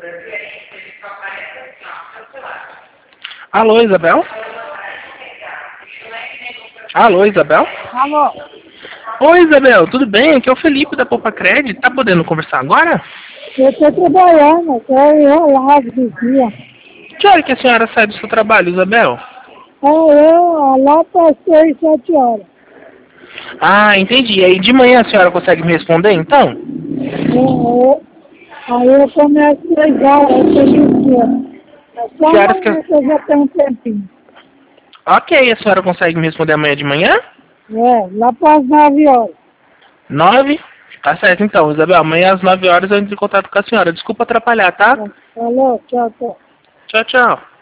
Alô, Isabel? Alô, Isabel? Alô? Oi, Isabel, tudo bem? Aqui é o Felipe da Poupa Cred. Tá podendo conversar agora? Eu estou trabalhando, estou enrolado de dia. Que hora que a senhora sai do seu trabalho, Isabel? Eu lá para 6, 7 horas. Ah, entendi. E aí de manhã a senhora consegue me responder, então? Aí eu começo às 6 horas, eu estou de dia. É só Que horas que... amanhã que eu já tenho um tempinho. Ok, a senhora consegue me responder amanhã de manhã? Lá para as 9 horas. 9? Tá certo, então, Isabel. Amanhã às 9 horas eu entro em contato com a senhora. Desculpa atrapalhar, tá? Falou, tchau, tchau. Tchau, tchau.